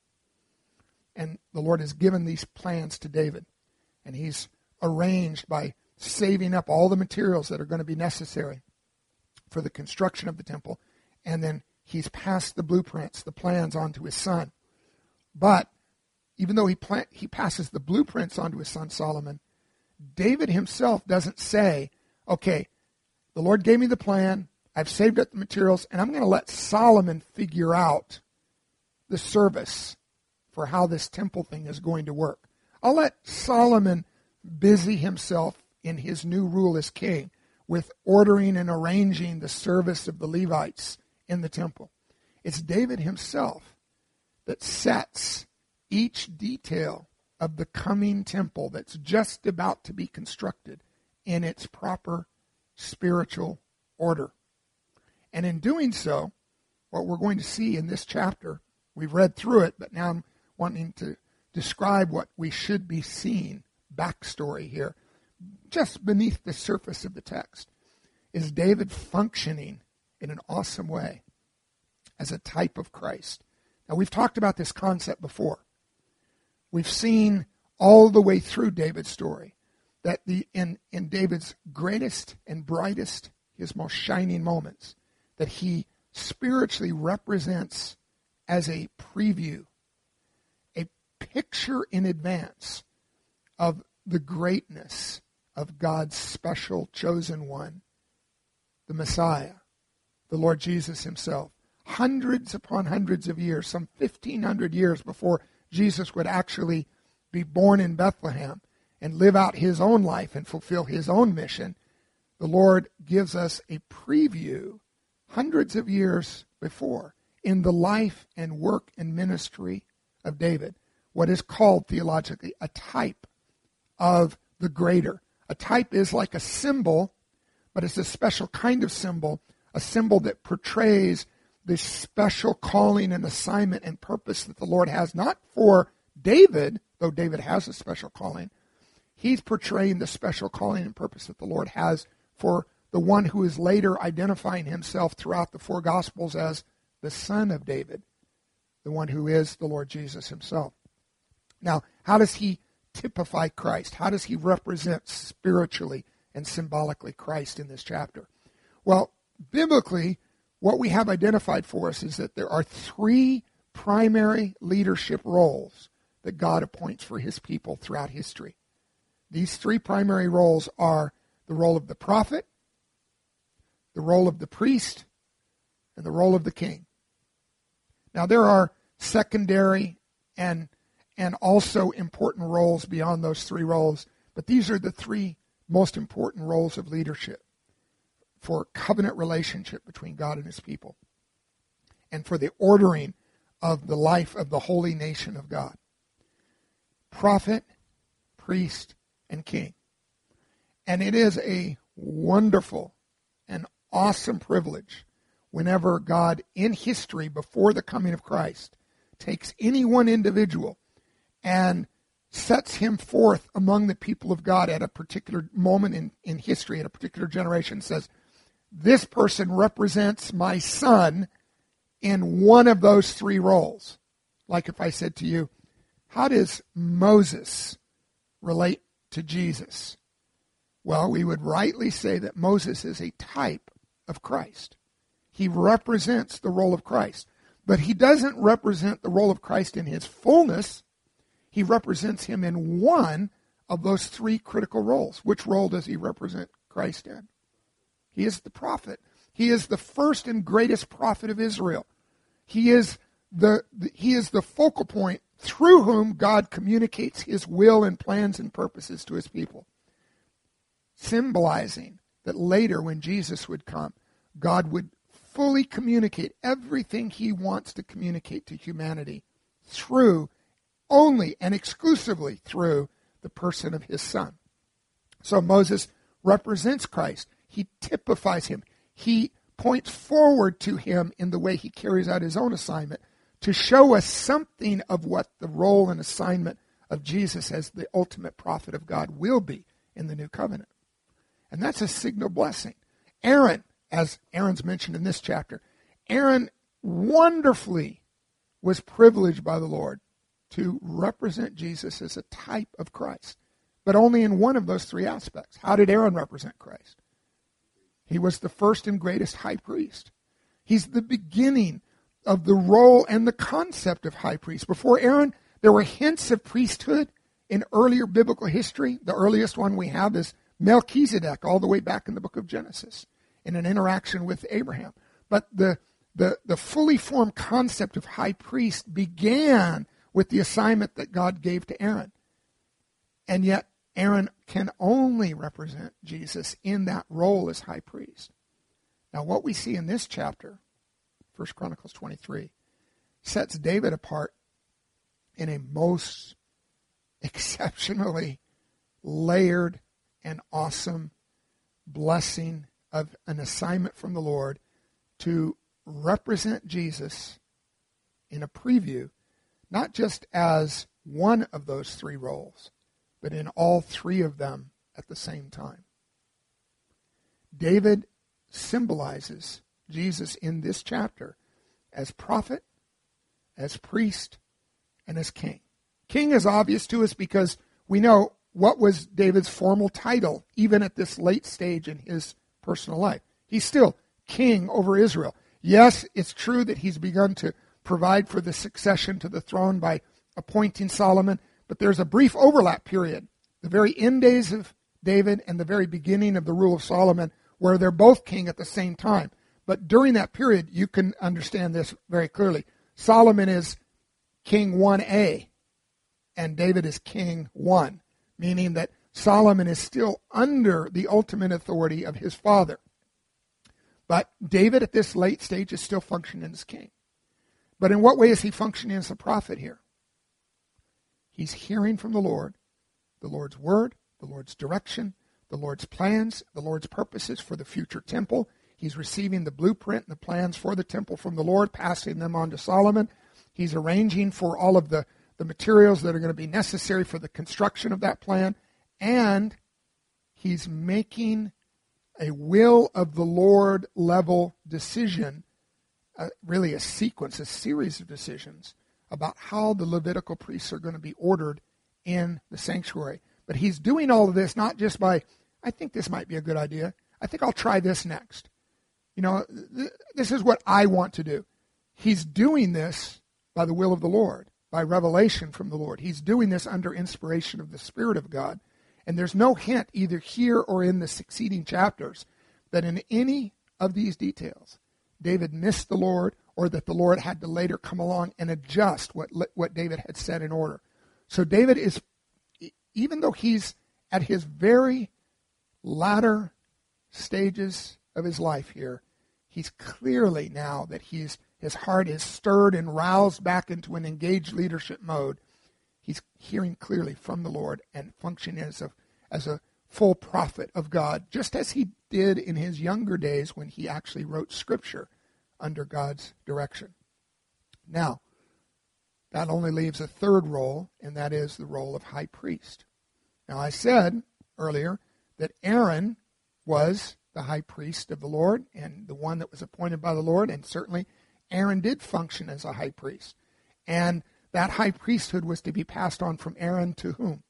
And the Lord has given these plans to David, and he's arranged by saving up all the materials that are going to be necessary for the construction of the temple, and then he's passed the blueprints, the plans on to his son. But even though he passes the blueprints on to his son Solomon, David himself doesn't say, okay, the Lord gave me the plan, I've saved up the materials, and I'm going to let Solomon figure out the service for how this temple thing is going to work. I'll let Solomon busy himself in his new rule as king with ordering and arranging the service of the Levites in the temple. It's David himself that sets each detail of the coming temple that's just about to be constructed in its proper spiritual order. And in doing so, what we're going to see in this chapter, we've read through it, but now I'm wanting to describe what we should be seeing, backstory here, just beneath the surface of the text, is David functioning in an awesome way as a type of Christ. Now, we've talked about this concept before. We've seen all the way through David's story that in David's greatest and brightest, his most shining moments, that he spiritually represents as a preview, a picture in advance of the greatness of God's special chosen one, the Messiah, the Lord Jesus himself. Hundreds upon hundreds of years, some 1,500 years before Jesus would actually be born in Bethlehem and live out his own life and fulfill his own mission, the Lord gives us a preview hundreds of years before in the life and work and ministry of David, what is called theologically a type of the greater. A type is like a symbol, but it's a special kind of symbol, a symbol that portrays this special calling and assignment and purpose that the Lord has, not for David, though David has a special calling. He's portraying the special calling and purpose that the Lord has for the one who is later identifying himself throughout the four Gospels as the Son of David, the one who is the Lord Jesus himself. Now, how does he typify Christ? How does he represent spiritually and symbolically Christ in this chapter? Well, biblically, what we have identified for us is that there are three primary leadership roles that God appoints for his people throughout history. These three primary roles are the role of the prophet, the role of the priest, and the role of the king. Now, there are secondary and also important roles beyond those three roles, but these are the three most important roles of leadership for covenant relationship between God and his people and for the ordering of the life of the holy nation of God. Prophet, priest, and king. And it is a wonderful and awesome privilege whenever God in history before the coming of Christ takes any one individual and sets him forth among the people of God at a particular moment in history, at a particular generation, says, this person represents my son in one of those three roles. Like if I said to you, how does Moses relate to Jesus? Well, we would rightly say that Moses is a type of Christ. He represents the role of Christ. But he doesn't represent the role of Christ in his fullness. He represents him in one of those three critical roles. Which role does he represent Christ in? He is the prophet. He is the first and greatest prophet of Israel. He is the focal point through whom God communicates his will and plans and purposes to his people. Symbolizing that later when Jesus would come, God would fully communicate everything he wants to communicate to humanity through, only and exclusively through, the person of his son. So Moses represents Christ. He typifies him. He points forward to him in the way he carries out his own assignment to show us something of what the role and assignment of Jesus as the ultimate prophet of God will be in the new covenant. And that's a signal blessing. Aaron, as Aaron's mentioned in this chapter, Aaron wonderfully was privileged by the Lord to represent Jesus as a type of Christ, but only in one of those three aspects. How did Aaron represent Christ? He was the first and greatest high priest. He's the beginning of the role and the concept of high priest. Before Aaron, there were hints of priesthood in earlier biblical history. The earliest one we have is Melchizedek, all the way back in the book of Genesis, in an interaction with Abraham. But the fully formed concept of high priest began with the assignment that God gave to Aaron. And yet, Aaron can only represent Jesus in that role as high priest. Now, what we see in this chapter, 1 Chronicles 23, sets David apart in a most exceptionally layered and awesome blessing of an assignment from the Lord to represent Jesus in a preview, not just as one of those three roles, but in all three of them at the same time. David symbolizes Jesus in this chapter as prophet, as priest, and as king. King is obvious to us because we know what was David's formal title, even at this late stage in his personal life. He's still king over Israel. Yes, it's true that he's begun to provide for the succession to the throne by appointing Solomon, but there's a brief overlap period, the very end days of David and the very beginning of the rule of Solomon, where they're both king at the same time. But during that period, you can understand this very clearly. Solomon is king 1A, and David is king 1, meaning that Solomon is still under the ultimate authority of his father. But David at this late stage is still functioning as king. But in what way is he functioning as a prophet here? He's hearing from the Lord's word, the Lord's direction, the Lord's plans, the Lord's purposes for the future temple. He's receiving the blueprint and the plans for the temple from the Lord, passing them on to Solomon. He's arranging for all of the materials that are going to be necessary for the construction of that plan. And he's making a will of the Lord level decision, really a series of decisions about how the Levitical priests are going to be ordered in the sanctuary. But he's doing all of this not just by, I think this might be a good idea. I think I'll try this next. This is what I want to do. He's doing this by the will of the Lord, by revelation from the Lord. He's doing this under inspiration of the Spirit of God. And there's no hint either here or in the succeeding chapters that in any of these details David missed the Lord, or that the Lord had to later come along and adjust what David had set in order. So David is, even though he's at his very latter stages of his life here, he's clearly now that his heart is stirred and roused back into an engaged leadership mode. He's hearing clearly from the Lord and functioning as a full prophet of God, just as he did in his younger days when he actually wrote Scripture under God's direction. Now, that only leaves a third role, and that is the role of high priest. Now, I said earlier that Aaron was the high priest of the Lord and the one that was appointed by the Lord, and certainly Aaron did function as a high priest. And that high priesthood was to be passed on from Aaron to whom?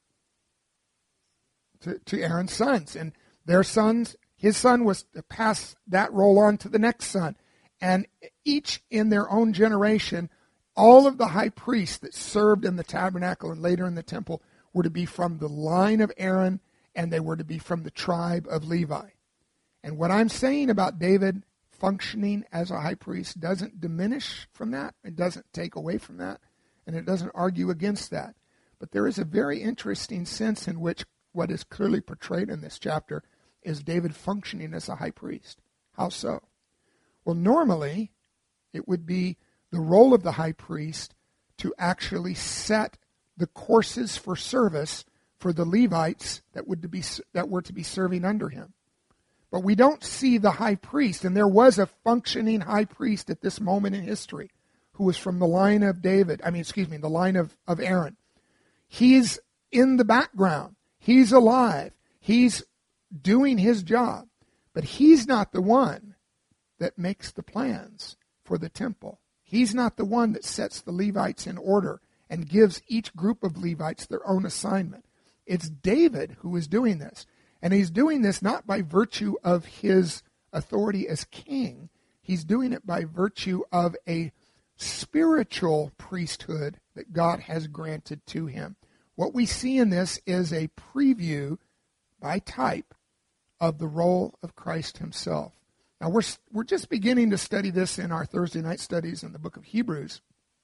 To Aaron's sons. And their sons, his son was to pass that role on to the next son. And each in their own generation, all of the high priests that served in the tabernacle and later in the temple were to be from the line of Aaron, and they were to be from the tribe of Levi. And what I'm saying about David functioning as a high priest doesn't diminish from that. It doesn't take away from that. And it doesn't argue against that. But there is a very interesting sense in which what is clearly portrayed in this chapter is David functioning as a high priest. How so? Well, normally, it would be the role of the high priest to actually set the courses for service for the Levites that were to be serving under him. But we don't see the high priest, and there was a functioning high priest at this moment in history who was from the line of the line of Aaron. He's in the background. He's alive. He's doing his job. But he's not the one that makes the plans for the temple. He's not the one that sets the Levites in order and gives each group of Levites their own assignment. It's David who is doing this. And he's doing this not by virtue of his authority as king. He's doing it by virtue of a spiritual priesthood that God has granted to him. What we see in this is a preview by type of the role of Christ himself. Now, we're just beginning to study this in our Thursday night studies in the book of Hebrews.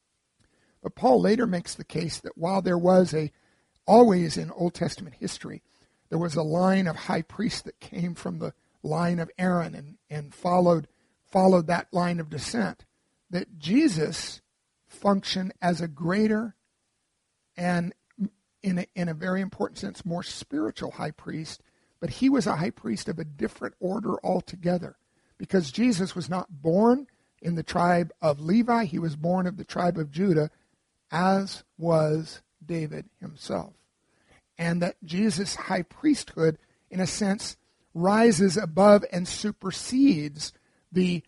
But Paul later makes the case that while there was always in Old Testament history, there was a line of high priests that came from the line of Aaron and followed that line of descent, that Jesus functioned as a greater and, in a very important sense, more spiritual high priest, but he was a high priest of a different order altogether. Because Jesus was not born in the tribe of Levi, he was born of the tribe of Judah, as was David himself. And that Jesus' high priesthood, in a sense, rises above and supersedes the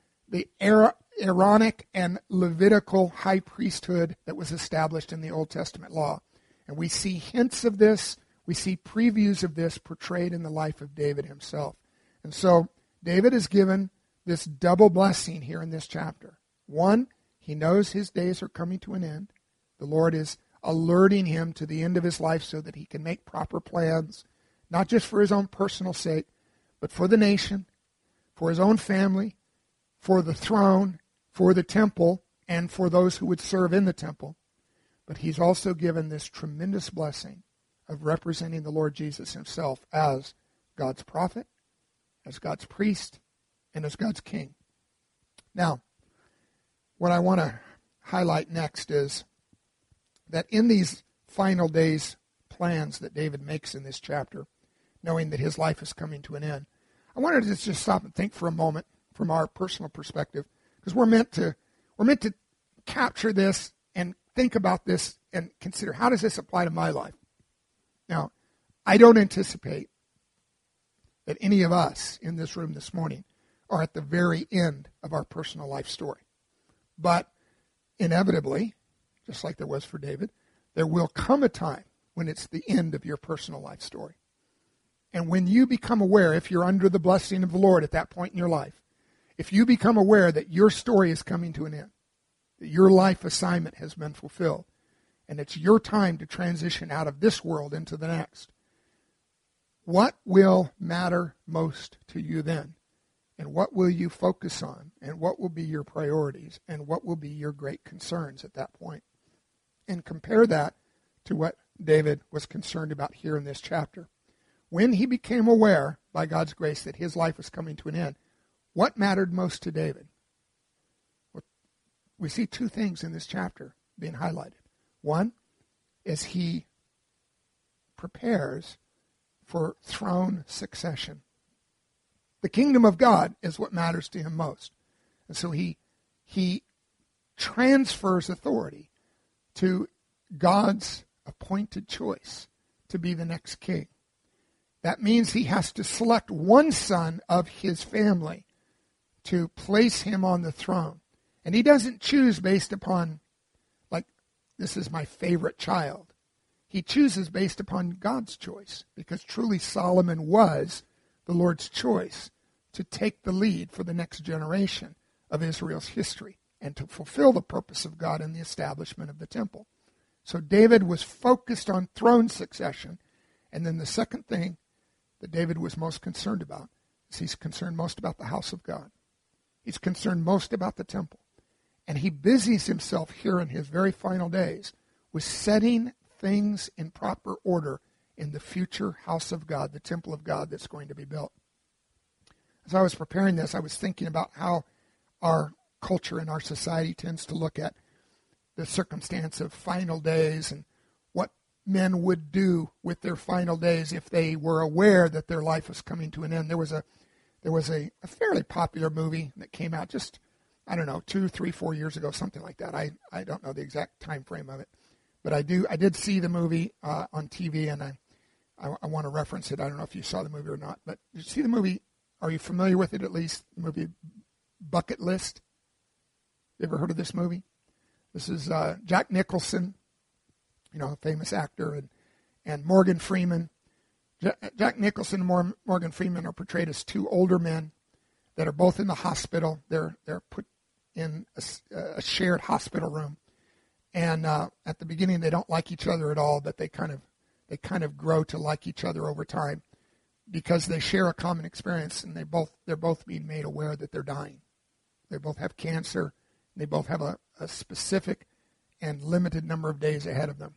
Aaronic and Levitical high priesthood that was established in the Old Testament law. And we see hints of this, we see previews of this portrayed in the life of David himself. And so David is given this double blessing here in this chapter. One, he knows his days are coming to an end. The Lord is alerting him to the end of his life so that he can make proper plans, not just for his own personal sake, but for the nation, for his own family, for the throne, for the temple, and for those who would serve in the temple. But he's also given this tremendous blessing of representing the Lord Jesus himself as God's prophet, as God's priest, and as God's king. Now, what I want to highlight next is that in these final days plans that David makes in this chapter, knowing that his life is coming to an end, I wanted to just stop and think for a moment from our personal perspective, because we're meant to capture this and think about this and consider, how does this apply to my life? Now, I don't anticipate that any of us in this room this morning are at the very end of our personal life story. But inevitably, just like there was for David, there will come a time when it's the end of your personal life story. And when you become aware, if you're under the blessing of the Lord at that point in your life, if you become aware that your story is coming to an end, that your life assignment has been fulfilled, and it's your time to transition out of this world into the next, what will matter most to you then? And what will you focus on? And what will be your priorities? And what will be your great concerns at that point? And compare that to what David was concerned about here in this chapter. When he became aware, by God's grace, that his life was coming to an end, what mattered most to David? We see two things in this chapter being highlighted. One is he prepares for throne succession. The kingdom of God is what matters to him most. And so he transfers authority to God's appointed choice to be the next king. That means he has to select one son of his family to place him on the throne. And he doesn't choose based upon, like, this is my favorite child. He chooses based upon God's choice, because truly Solomon was the Lord's choice to take the lead for the next generation of Israel's history and to fulfill the purpose of God in the establishment of the temple. So David was focused on throne succession. And then the second thing that David was most concerned about is he's concerned most about the house of God. He's concerned most about the temple. And he busies himself here in his very final days with setting things in proper order in the future house of God, the temple of God that's going to be built. As I was preparing this, I was thinking about how our culture and our society tends to look at the circumstance of final days and what men would do with their final days if they were aware that their life was coming to an end. There was a fairly popular movie that came out just, 2, 3, 4 years ago, something like that. I don't know the exact time frame of it. But I did see the movie on TV, and I want to reference it. I don't know if you saw the movie or not. But did you see the movie? Are you familiar with it at least? The movie Bucket List? You ever heard of this movie? This is Jack Nicholson, a famous actor, and Morgan Freeman. Jack Nicholson and Morgan Freeman are portrayed as two older men that are both in the hospital. They're put in a shared hospital room. And at the beginning, they don't like each other at all, but they kind of grow to like each other over time because they share a common experience, and they're both being made aware that they're dying. They both have cancer. They both have a specific and limited number of days ahead of them.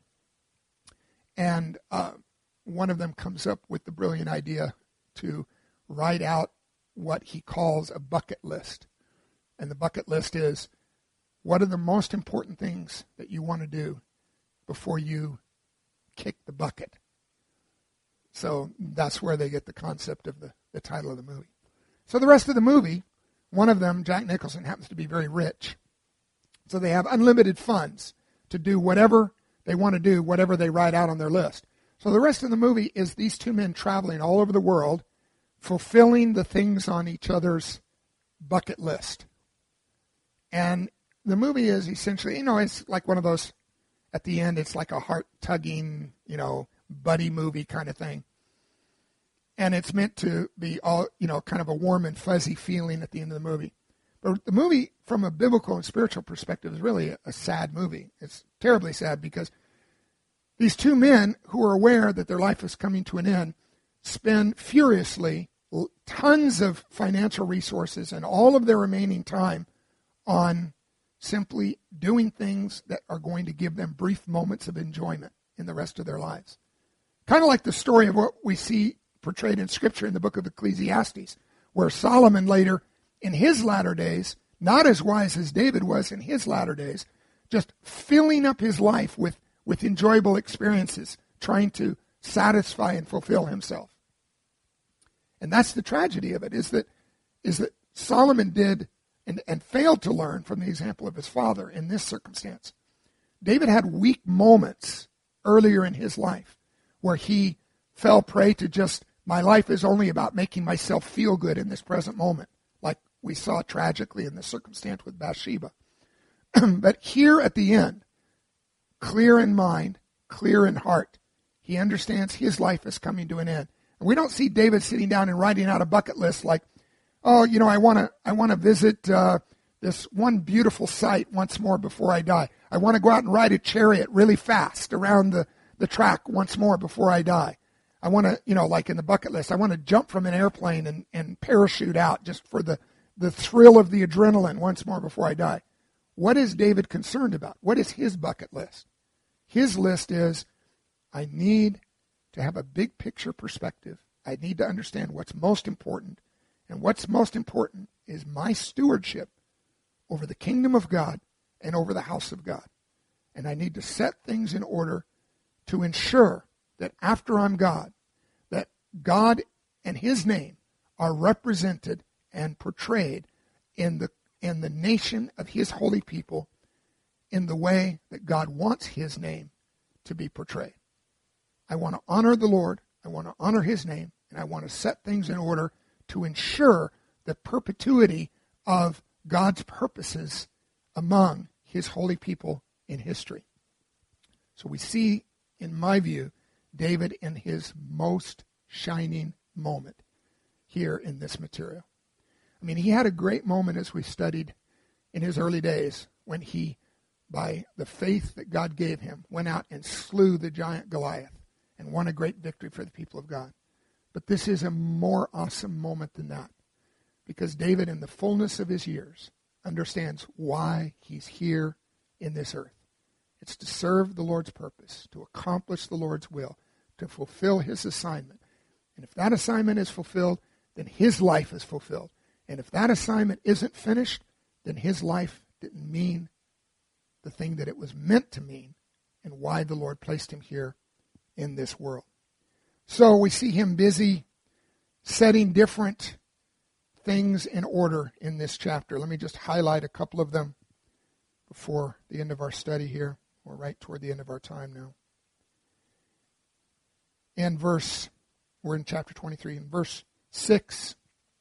And one of them comes up with the brilliant idea to write out what he calls a bucket list. And the bucket list is, what are the most important things that you want to do before you kick the bucket? So that's where they get the concept of the title of the movie. So the rest of the movie, one of them, Jack Nicholson, happens to be very rich. So they have unlimited funds to do whatever they want to do, whatever they write out on their list. So the rest of the movie is these two men traveling all over the world, fulfilling the things on each other's bucket list. And the movie is essentially, it's like one of those, at the end, it's like a heart-tugging, buddy movie kind of thing. And it's meant to be all, kind of a warm and fuzzy feeling at the end of the movie. But the movie, from a biblical and spiritual perspective, is really a sad movie. It's terribly sad because these two men who are aware that their life is coming to an end spend furiously tons of financial resources and all of their remaining time on simply doing things that are going to give them brief moments of enjoyment in the rest of their lives. Kind of like the story of what we see portrayed in Scripture in the book of Ecclesiastes, where Solomon later, in his latter days, not as wise as David was in his latter days, just filling up his life with enjoyable experiences, trying to satisfy and fulfill himself. And that's the tragedy of it, is that Solomon did and failed to learn from the example of his father in this circumstance. David had weak moments earlier in his life where he fell prey to just, my life is only about making myself feel good in this present moment, like we saw tragically in the circumstance with Bathsheba. But here at the end, clear in mind, clear in heart, He understands his life is coming to an end. And we don't see David sitting down and writing out a bucket list like, oh, I want to visit this one beautiful site once more before I die. I want to go out and ride a chariot really fast around the track once more before I die. I want to, like in the bucket list, I want to jump from an airplane and parachute out just for the thrill of the adrenaline once more before I die. What is David concerned about? What is his bucket list? His list is, I need to have a big picture perspective. I need to understand what's most important. And what's most important is my stewardship over the kingdom of God and over the house of God. And I need to set things in order to ensure that after I'm God, that God and his name are represented and portrayed in the nation of his holy people in the way that God wants his name to be portrayed. I want to honor the Lord, I want to honor his name, and I want to set things in order to ensure the perpetuity of God's purposes among his holy people in history. So we see, in my view, David in his most shining moment here in this material. I mean, he had a great moment as we studied in his early days when he, by the faith that God gave him, went out and slew the giant Goliath and won a great victory for the people of God. But this is a more awesome moment than that, because David, in the fullness of his years, understands why he's here in this earth. It's to serve the Lord's purpose, to accomplish the Lord's will, to fulfill his assignment. And if that assignment is fulfilled, then his life is fulfilled. And if that assignment isn't finished, then his life didn't mean the thing that it was meant to mean, and why the Lord placed him here in this world. So we see him busy setting different things in order in this chapter. Let me just highlight a couple of them before the end of our study here. We're right toward the end of our time now. We're in chapter 23. In verse 6,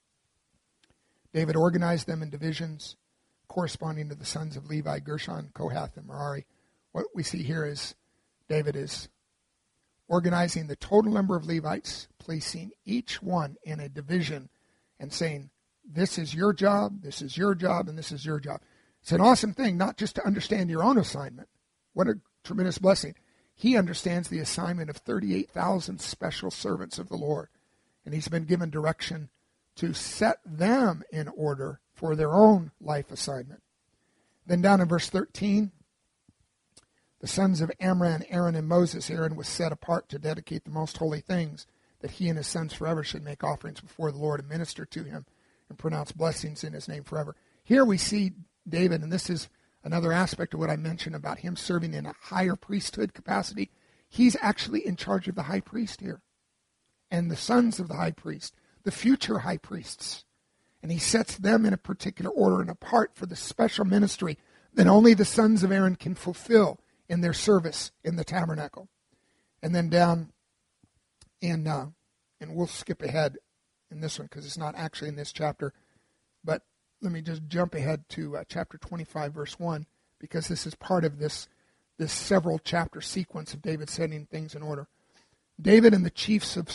David organized them in divisions corresponding to the sons of Levi, Gershon, Kohath, and Merari. What we see here is David is organizing the total number of Levites, placing each one in a division and saying, this is your job, this is your job, and this is your job. It's an awesome thing, not just to understand your own assignment. What a tremendous blessing. He understands the assignment of 38,000 special servants of the Lord. And he's been given direction to set them in order for their own life assignment. Then down in verse 13, the sons of Amram, Aaron, and Moses. Aaron was set apart to dedicate the most holy things, that he and his sons forever should make offerings before the Lord and minister to him and pronounce blessings in his name forever. Here we see David, and this is another aspect of what I mentioned about him serving in a higher priesthood capacity. He's actually in charge of the high priest here, and the sons of the high priest, the future high priests. And he sets them in a particular order and apart for the special ministry that only the sons of Aaron can fulfill in their service in the tabernacle. And then down in, and we'll skip ahead in this one because it's not actually in this chapter, but let me just jump ahead to chapter 25, verse 1, because this is part of this several chapter sequence of David setting things in order. David and the chiefs of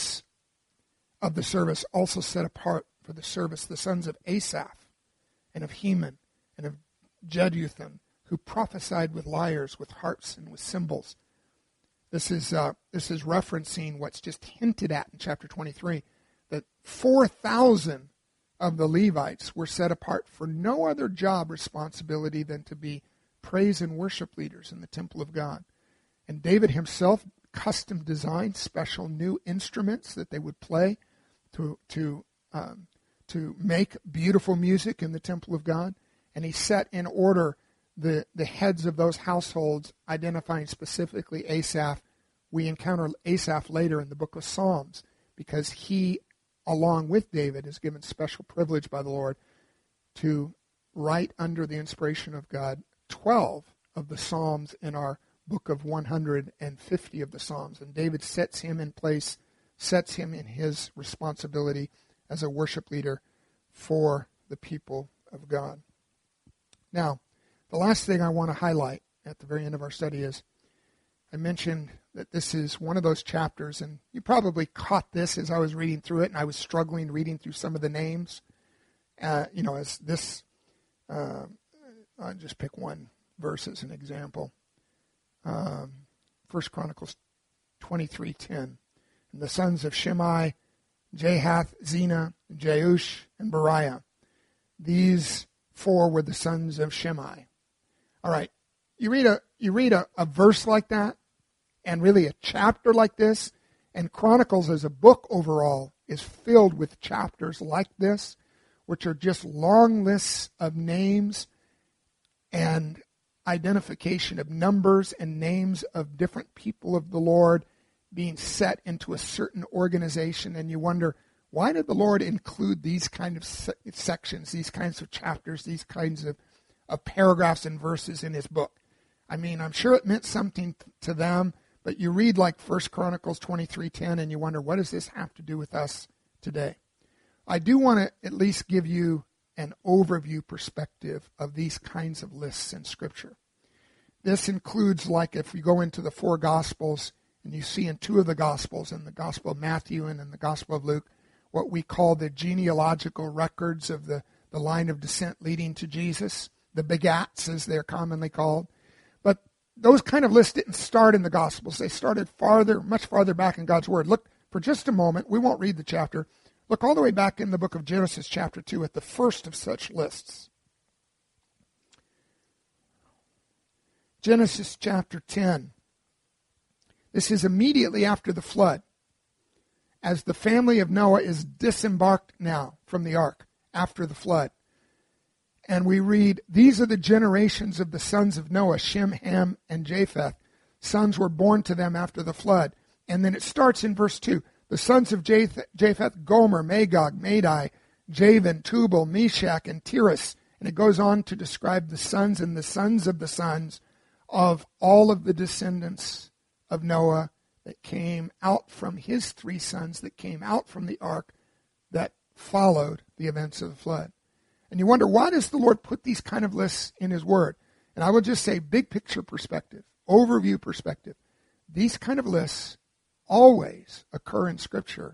the service also set apart for the service the sons of Asaph and of Heman and of Jeduthun, who prophesied with lyres, with harps, and with cymbals. This is referencing what's just hinted at in chapter 23, that 4,000 of the Levites were set apart for no other job responsibility than to be praise and worship leaders in the temple of God. And David himself custom designed special new instruments that they would play to make beautiful music in the temple of God. And he set in order the heads of those households, identifying specifically Asaph. We encounter Asaph later in the book of Psalms because he, along with David, is given special privilege by the Lord to write under the inspiration of God 12 of the Psalms in our book of 150 of the Psalms. And David sets him in place, sets him in his responsibility as a worship leader for the people of God. Now, the last thing I want to highlight at the very end of our study is I mentioned that this is one of those chapters, and you probably caught this as I was reading through it, and I was struggling reading through some of the names. As this, I'll just pick one verse as an example. 1 Chronicles 23:10. And the sons of Shimei, Jahath, Zena, Jeush, and Beriah. These 4 were the sons of Shimei. All right, you read a verse like that, and really a chapter like this, and Chronicles as a book overall is filled with chapters like this, which are just long lists of names and identification of numbers and names of different people of the Lord being set into a certain organization. And you wonder, why did the Lord include these kind of sections, these kinds of chapters, these kinds of paragraphs and verses in his book? I mean, I'm sure it meant something to them, but you read like 1 Chronicles 23:10 and you wonder, what does this have to do with us today? I do want to at least give you an overview perspective of these kinds of lists in Scripture. This includes, like if you go into the 4 Gospels and you see in 2 of the Gospels, in the Gospel of Matthew and in the Gospel of Luke, what we call the genealogical records of the line of descent leading to Jesus, the begats as they're commonly called. But those kind of lists didn't start in the Gospels. They started much farther back in God's Word. Look, for just a moment, we won't read the chapter. Look all the way back in the book of Genesis chapter 2 at the first of such lists. Genesis chapter 10. This is immediately after the flood, as the family of Noah is disembarked now from the ark after the flood. And we read, these are the generations of the sons of Noah, Shem, Ham, and Japheth. Sons were born to them after the flood. And then it starts in verse 2. The sons of Japheth, Gomer, Magog, Madai, Javan, Tubal, Meshach, and Tiras. And it goes on to describe the sons and the sons of the sons of all of the descendants of Noah that came out from his 3 sons that came out from the ark that followed the events of the flood. And you wonder, why does the Lord put these kind of lists in his word? And I will just say, big picture perspective, overview perspective. These kind of lists always occur in Scripture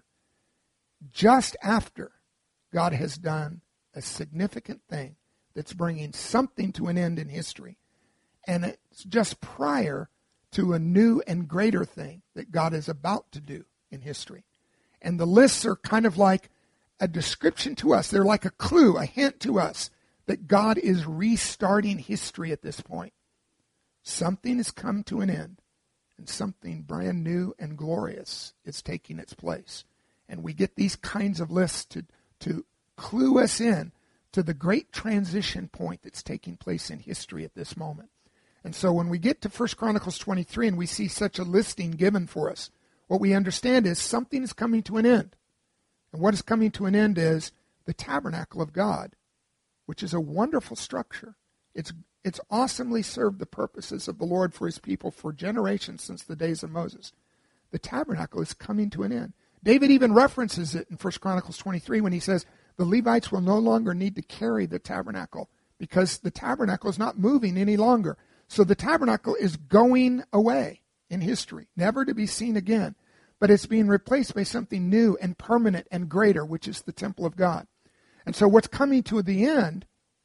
just after God has done a significant thing that's bringing something to an end in history. And it's just prior to a new and greater thing that God is about to do in history. And the lists are kind of like a description to us. They're like a clue, a hint to us that God is restarting history at this point. Something has come to an end, and something brand new and glorious is taking its place. And we get these kinds of lists to clue us in to the great transition point that's taking place in history at this moment. And so when we get to 1 Chronicles 23 and we see such a listing given for us, what we understand is something is coming to an end. And what is coming to an end is the tabernacle of God, which is a wonderful structure. It's awesomely served the purposes of the Lord for his people for generations since the days of Moses. The tabernacle is coming to an end. David even references it in 1 Chronicles 23 when he says the Levites will no longer need to carry the tabernacle because the tabernacle is not moving any longer. So the tabernacle is going away in history, never to be seen again. But it's being replaced by something new and permanent and greater, which is the temple of God. And so what's coming to the end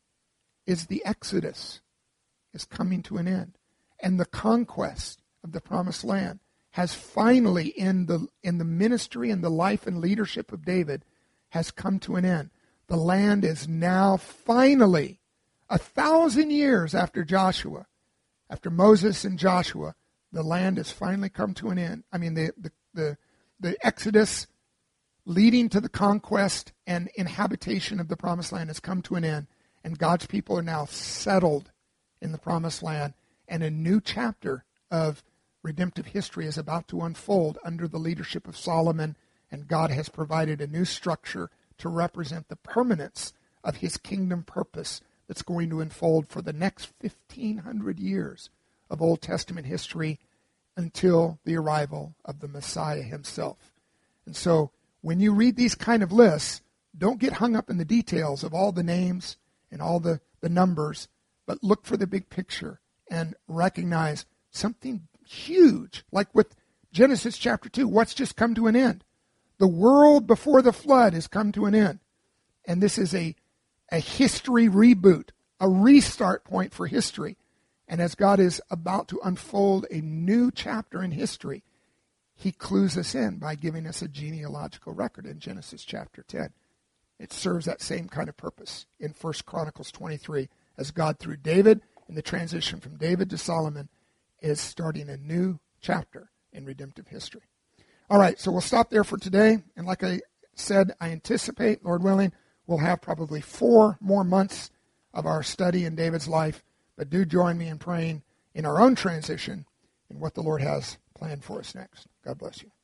is the Exodus is coming to an end. And the conquest of the promised land has finally, in the ministry and the life and leadership of David, has come to an end. The land is now finally, 1,000 years after Joshua, after Moses and Joshua, the land has finally come to an end. I mean, the Exodus leading to the conquest and inhabitation of the promised land has come to an end, and God's people are now settled in the promised land, and a new chapter of redemptive history is about to unfold under the leadership of Solomon, and God has provided a new structure to represent the permanence of his kingdom purpose that's going to unfold for the next 1,500 years of Old Testament history until the arrival of the Messiah himself. And so when you read these kind of lists, don't get hung up in the details of all the names and all the numbers, but look for the big picture and recognize something huge, like with Genesis chapter 2, what's just come to an end? The world before the flood has come to an end. And this is a history reboot, a restart point for history. And as God is about to unfold a new chapter in history, he clues us in by giving us a genealogical record in Genesis chapter 10. It serves that same kind of purpose in 1 Chronicles 23, as God, through David, in the transition from David to Solomon, is starting a new chapter in redemptive history. All right, so we'll stop there for today. And like I said, I anticipate, Lord willing, we'll have probably 4 more months of our study in David's life. But do join me in praying in our own transition in what the Lord has planned for us next. God bless you.